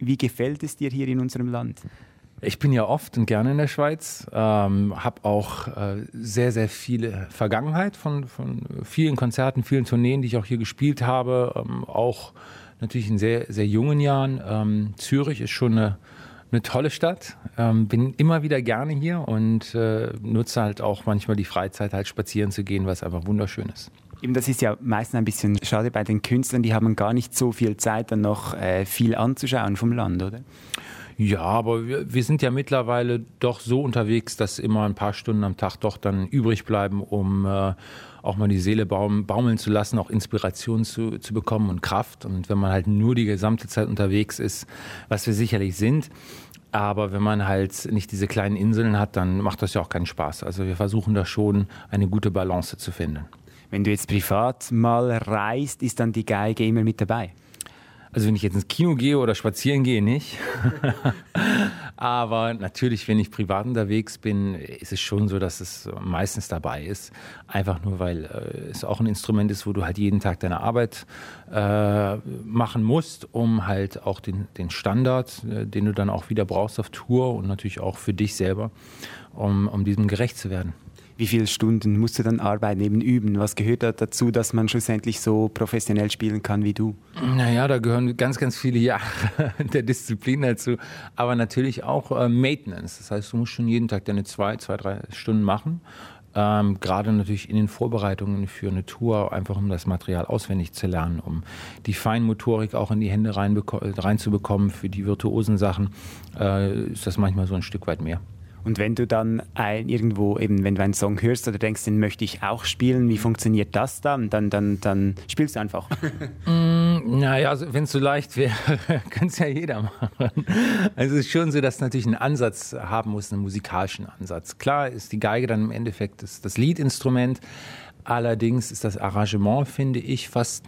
Wie gefällt es dir hier in unserem Land? Ich bin ja oft und gerne in der Schweiz, habe auch sehr, sehr viele Vergangenheit von vielen Konzerten, vielen Tourneen, die ich auch hier gespielt habe, auch natürlich in sehr, sehr jungen Jahren. Zürich ist schon eine tolle Stadt, bin immer wieder gerne hier und nutze halt auch manchmal die Freizeit, halt spazieren zu gehen, was einfach wunderschön ist. Eben, das ist ja meistens ein bisschen schade bei den Künstlern, die haben gar nicht so viel Zeit, dann noch viel anzuschauen vom Land, oder? Ja, aber wir sind ja mittlerweile doch so unterwegs, dass immer ein paar Stunden am Tag doch dann übrig bleiben, um auch mal die Seele baumeln zu lassen, auch Inspiration zu bekommen und Kraft. Und wenn man halt nur die gesamte Zeit unterwegs ist, was wir sicherlich sind, aber wenn man halt nicht diese kleinen Inseln hat, dann macht das ja auch keinen Spaß. Also wir versuchen da schon eine gute Balance zu finden. Wenn du jetzt privat mal reist, ist dann die Geige immer mit dabei? Also wenn ich jetzt ins Kino gehe oder spazieren gehe, nicht. Aber natürlich, wenn ich privat unterwegs bin, ist es schon so, dass es meistens dabei ist. Einfach nur, weil es auch ein Instrument ist, wo du halt jeden Tag deine Arbeit machen musst, um halt auch den Standard, den du dann auch wieder brauchst auf Tour und natürlich auch für dich selber, um diesem gerecht zu werden. Wie viele Stunden musst du dann arbeiten, eben üben? Was gehört da dazu, dass man schlussendlich so professionell spielen kann wie du? Naja, da gehören ganz, ganz viele Jahre der Disziplin dazu. Aber natürlich auch Maintenance. Das heißt, du musst schon jeden Tag deine 3 Stunden machen. Gerade natürlich in den Vorbereitungen für eine Tour, einfach um das Material auswendig zu lernen, um die Feinmotorik auch in die Hände reinzubekommen. Für die virtuosen Sachen ist das manchmal so ein Stück weit mehr. Und wenn du dann irgendwo, eben wenn du einen Song hörst oder denkst, den möchte ich auch spielen, wie funktioniert das dann? Dann spielst du einfach. Naja, also wenn es so leicht wäre, könnte es ja jeder machen. Also es ist schon so, dass du natürlich einen Ansatz haben musst, einen musikalischen Ansatz. Klar ist die Geige dann im Endeffekt das Leadinstrument. Allerdings ist das Arrangement, finde ich, fast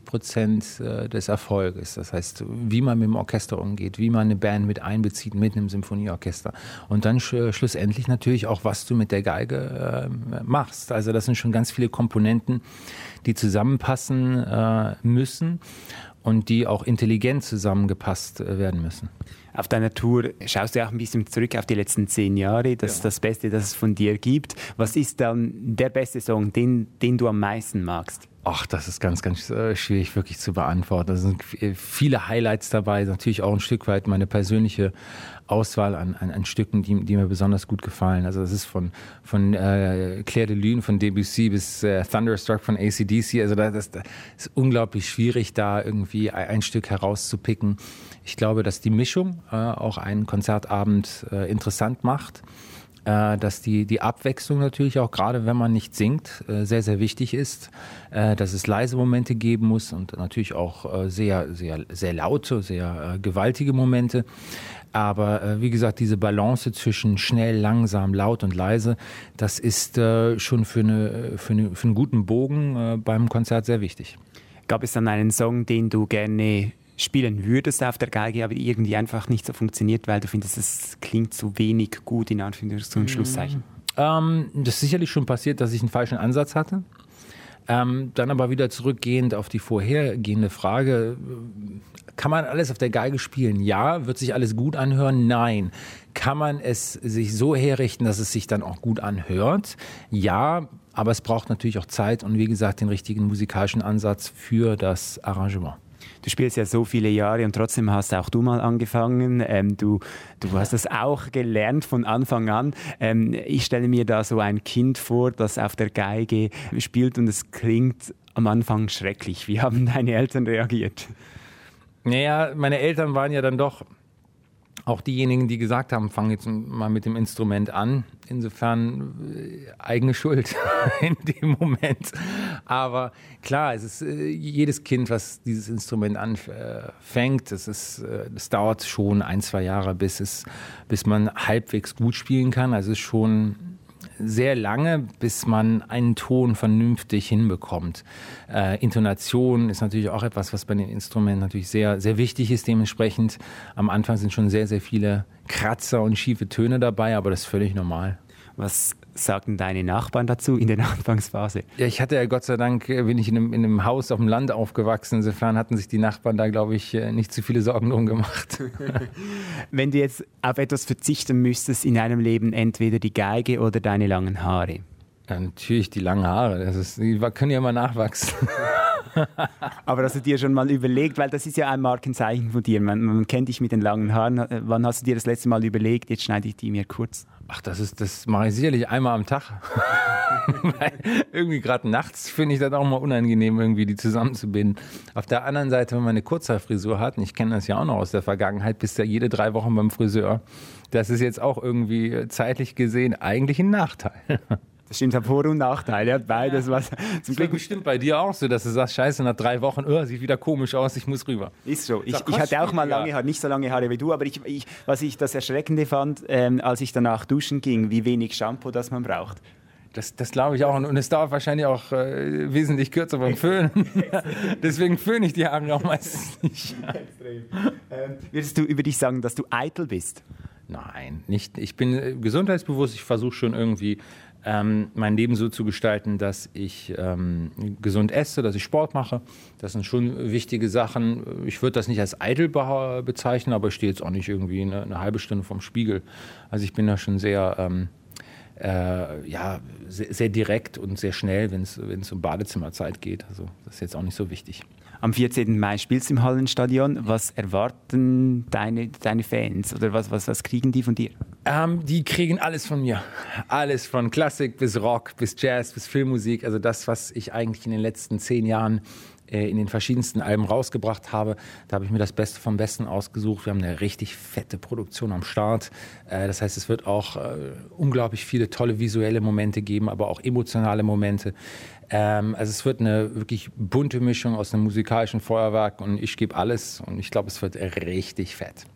90% des Erfolges. Das heißt, wie man mit dem Orchester umgeht, wie man eine Band mit einbezieht, mit einem Symphonieorchester. Und dann schlussendlich natürlich auch, was du mit der Geige machst. Also das sind schon ganz viele Komponenten, die zusammenpassen müssen und die auch intelligent zusammengepasst werden müssen. Auf deiner Tour schaust du auch ein bisschen zurück auf die letzten 10 Jahre, das Beste, das es von dir gibt. Was ist dann der beste Song, den du am meisten magst? Ach, das ist ganz, ganz schwierig wirklich zu beantworten. Da sind viele Highlights dabei, natürlich auch ein Stück weit meine persönliche Auswahl an Stücken, die mir besonders gut gefallen. Also das ist von Clair de Lune von Debussy bis Thunderstruck von AC/DC. Also das ist unglaublich schwierig, da irgendwie ein Stück herauszupicken. Ich glaube, dass die Mischung auch einen Konzertabend interessant macht. Dass die Abwechslung natürlich auch, gerade wenn man nicht singt, sehr, sehr wichtig ist, dass es leise Momente geben muss und natürlich auch sehr, sehr, sehr laute, sehr gewaltige Momente. Aber wie gesagt, diese Balance zwischen schnell, langsam, laut und leise, das ist schon für einen guten Bogen beim Konzert sehr wichtig. Gab es dann einen Song, den du gerne spielen würdest auf der Geige, aber irgendwie einfach nicht so funktioniert, weil du findest, es klingt zu wenig gut, in Anführungs- und Schlusszeichen? Das ist sicherlich schon passiert, dass ich einen falschen Ansatz hatte. Dann aber wieder zurückgehend auf die vorhergehende Frage, kann man alles auf der Geige spielen? Ja. Wird sich alles gut anhören? Nein. Kann man es sich so herrichten, dass es sich dann auch gut anhört? Ja, aber es braucht natürlich auch Zeit und wie gesagt den richtigen musikalischen Ansatz für das Arrangement. Du spielst ja so viele Jahre und trotzdem hast auch du mal angefangen. Du hast das auch gelernt von Anfang an. Ich stelle mir da so ein Kind vor, das auf der Geige spielt und es klingt am Anfang schrecklich. Wie haben deine Eltern reagiert? Naja, meine Eltern waren ja dann doch auch diejenigen, die gesagt haben, fang jetzt mal mit dem Instrument an. Insofern eigene Schuld in dem Moment. Aber klar, es ist jedes Kind, was dieses Instrument anfängt, das dauert schon 1-2 Jahre, bis man halbwegs gut spielen kann. Also es ist schon sehr lange, bis man einen Ton vernünftig hinbekommt. Intonation ist natürlich auch etwas, was bei den Instrumenten natürlich sehr, sehr wichtig ist. Dementsprechend am Anfang sind schon sehr, sehr viele Kratzer und schiefe Töne dabei, aber das ist völlig normal. Was sagten deine Nachbarn dazu in der Anfangsphase? Ja, ich hatte ja Gott sei Dank, bin ich in einem Haus auf dem Land aufgewachsen. Insofern hatten sich die Nachbarn da, glaube ich, nicht zu viele Sorgen drum gemacht. Wenn du jetzt auf etwas verzichten müsstest in deinem Leben, entweder die Geige oder deine langen Haare? Ja, natürlich die langen Haare. Die können ja immer nachwachsen. Aber hast du dir schon mal überlegt, weil das ist ja ein Markenzeichen von dir, man kennt dich mit den langen Haaren. Wann hast du dir das letzte Mal überlegt, jetzt schneide ich die mir kurz? Ach, das mache ich sicherlich einmal am Tag. Weil irgendwie gerade nachts finde ich das auch mal unangenehm, irgendwie die zusammenzubinden. Auf der anderen Seite, wenn man eine Kurzhaarfrisur hat, und ich kenne das ja auch noch aus der Vergangenheit, bist du ja jede 3 Wochen beim Friseur. Das ist jetzt auch irgendwie zeitlich gesehen eigentlich ein Nachteil. Das stimmt, hat Vor- und Nachteile, hat beides was. Zum Glück bestimmt bei dir auch so, dass du sagst, scheiße, nach 3 Wochen, sieht wieder komisch aus, ich muss rüber. Ist so. Ich hatte auch mal lange Haare, nicht so lange Haare wie du, aber was ich das Erschreckende fand, als ich danach duschen ging, wie wenig Shampoo das man braucht. Das glaube ich auch. Und es dauert wahrscheinlich auch wesentlich kürzer beim Föhnen. Deswegen föhne ich die Haare auch meistens nicht. Würdest du über dich sagen, dass du eitel bist? Nein, nicht. Ich bin gesundheitsbewusst. Ich versuche schon irgendwie mein Leben so zu gestalten, dass ich gesund esse, dass ich Sport mache. Das sind schon wichtige Sachen. Ich würde das nicht als eitel bezeichnen, aber ich stehe jetzt auch nicht irgendwie eine halbe Stunde vorm Spiegel. Also ich bin da schon sehr, sehr direkt und sehr schnell, wenn es um Badezimmerzeit geht. Also das ist jetzt auch nicht so wichtig. Am 14. Mai spielst du im Hallenstadion. Was erwarten deine Fans oder was kriegen die von dir? Die kriegen alles von mir. Alles von Klassik bis Rock, bis Jazz, bis Filmmusik. Also das, was ich eigentlich in den letzten 10 Jahren in den verschiedensten Alben rausgebracht habe. Da habe ich mir das Beste vom Besten ausgesucht. Wir haben eine richtig fette Produktion am Start. Das heißt, es wird auch unglaublich viele tolle visuelle Momente geben, aber auch emotionale Momente. Also es wird eine wirklich bunte Mischung aus einem musikalischen Feuerwerk und ich gebe alles und ich glaube, es wird richtig fett.